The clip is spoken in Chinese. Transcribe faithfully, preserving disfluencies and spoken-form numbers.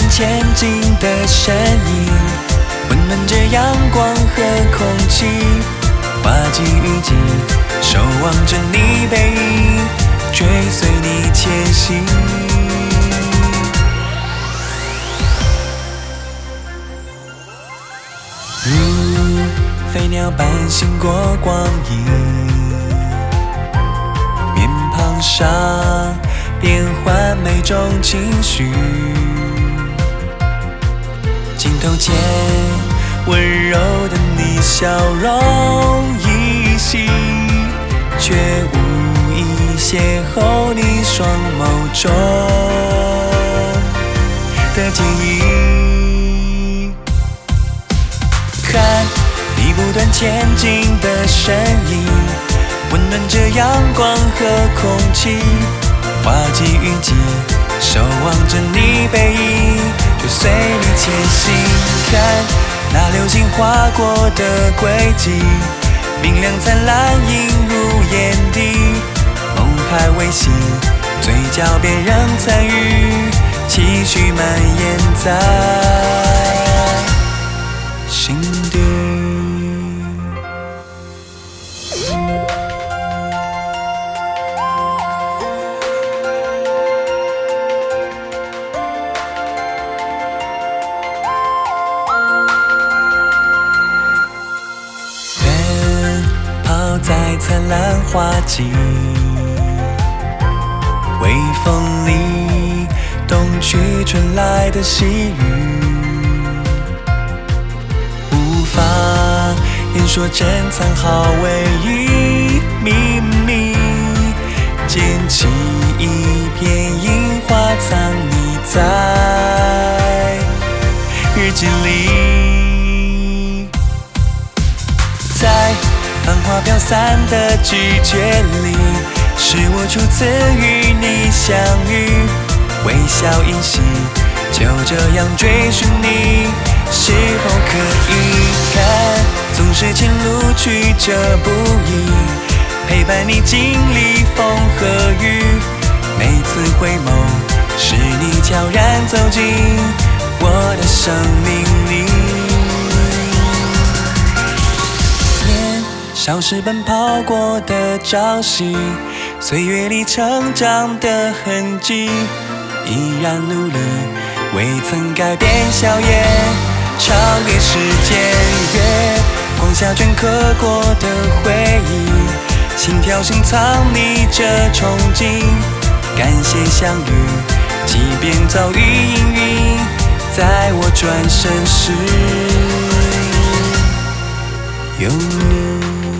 前进的身影，温暖着阳光和空气，花季雨季，守望着你背影，追随你前行。如飞鸟般行过光阴，面庞上变换每种情绪，镜头前温柔的你笑容依稀，却无意邂逅你双眸中的坚毅。看你不断前进的身影，温暖着阳光和空气，花季雨季，守望着你背影，就随你前行。看那流星划过的轨迹，明亮灿烂映入眼底，梦还未醒，嘴角边仍残余，期许蔓延在心底。在灿烂花季，微风里冬去春来的细雨，无法言说珍藏好唯一秘密，捡起一片樱花藏匿在日记里，在繁花飘散的季节里，是我初次与你相遇，微笑依稀，就这样追寻你，是否可以看？纵使前路曲折不易，陪伴你经历风和雨，每次回眸，是你悄然走进我的生命里。少时奔跑过的朝夕，岁月里成长的痕迹，依然努力，未曾改变笑颜，超越时间月光下镌刻过的回忆，心跳深藏匿着憧憬，感谢相遇，即便遭遇阴云，在我转身时有你。